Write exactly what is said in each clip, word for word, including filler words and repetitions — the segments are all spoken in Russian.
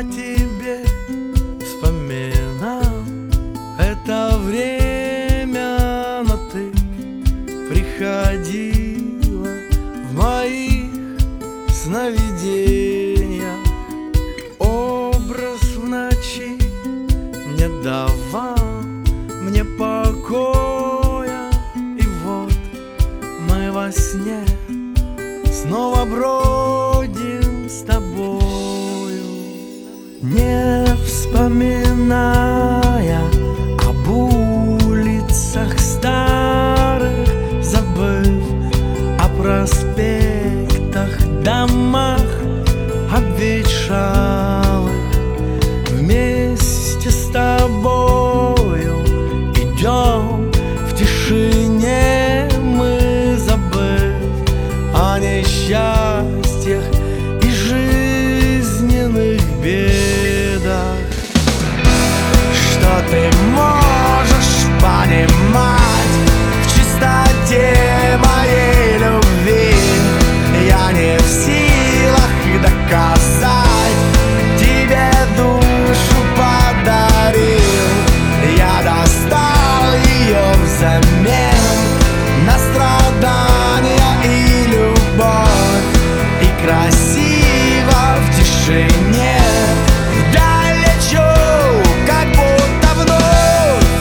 о тебе вспоминал это время, но ты приходила в моих сновидениях. Образ в ночи не давал мне покоя, и вот мы во сне снова бродим с тобою, не вспоминая об улицах старых, забыв о проспектах, домах обветшалых. Вместе с тобою идем в тишине мы, забыв о несчастьях и жизненных бедах. Что ты можешь понимать в чистоте моей любви? Я не в силах доказать, тебе душу подарил. Я достал ее взамен на страдания и любовь, и красиво в тишине вдаль лечу, как будто вновь.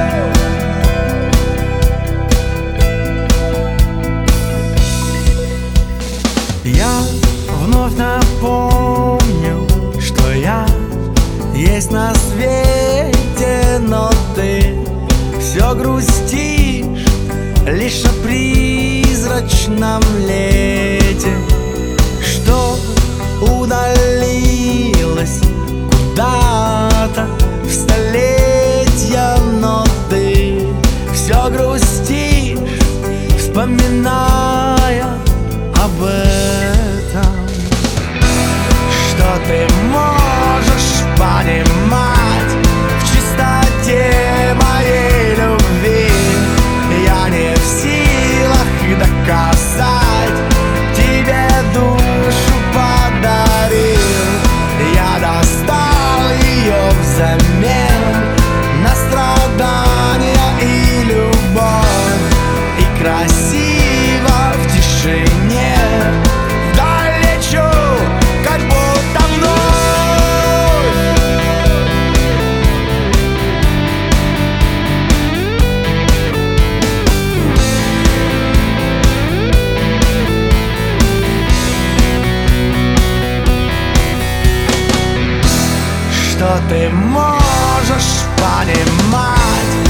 Я вновь напомню, что я есть на свете, но ты все грустишь лишь о призрачном лете, что удалилось куда-то в столетия, но ты все грустишь, вспоминая об этом. Что ты можешь понимать в чистоте моей любви? Я не в силах доказать, тебе душу подарил. Я достал ее взамен на страдания и любовь, и красиво в тишине вдаль лечу, как будто вновь. Что ты можешь понимать